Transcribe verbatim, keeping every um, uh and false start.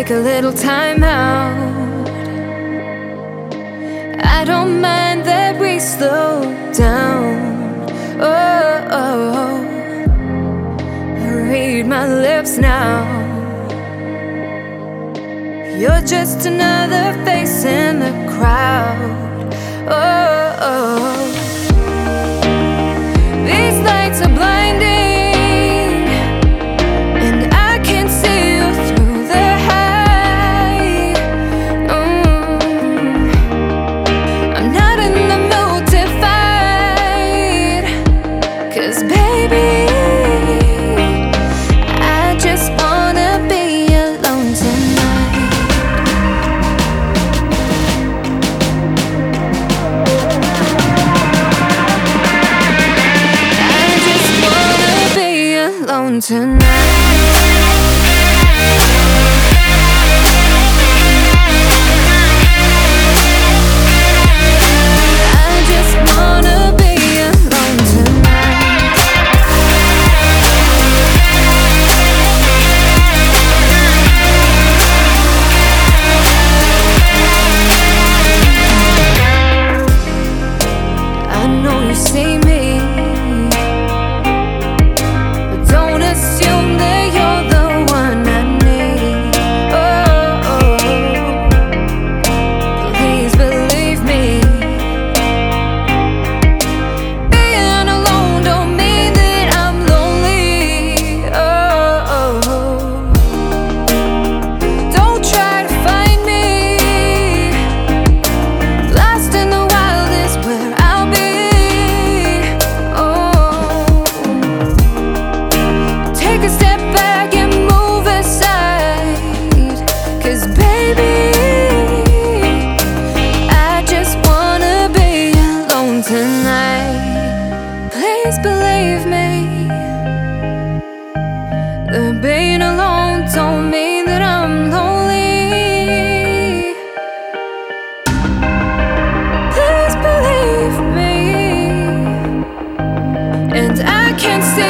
take a little time out. I don't mind that we slow down. Oh, oh. Read my lips now. You're just another face in the crowd. Oh, oh. These lights are blinding, and I can see you through the high. mm. I'm not in the mood to fight, 'cause baby, I just wanna be alone tonight. I just wanna be alone tonight. See me, but don't assume that you're the one I need. Oh, oh. Please believe me. Being alone don't mean that I'm lonely. Oh, oh. Don't try to find me. Lost in the wild is where I'll be. Take a step back and move aside, 'cause baby, I just wanna be alone tonight. Please believe me, that being alone don't mean that I'm lonely. Please believe me, and I can't say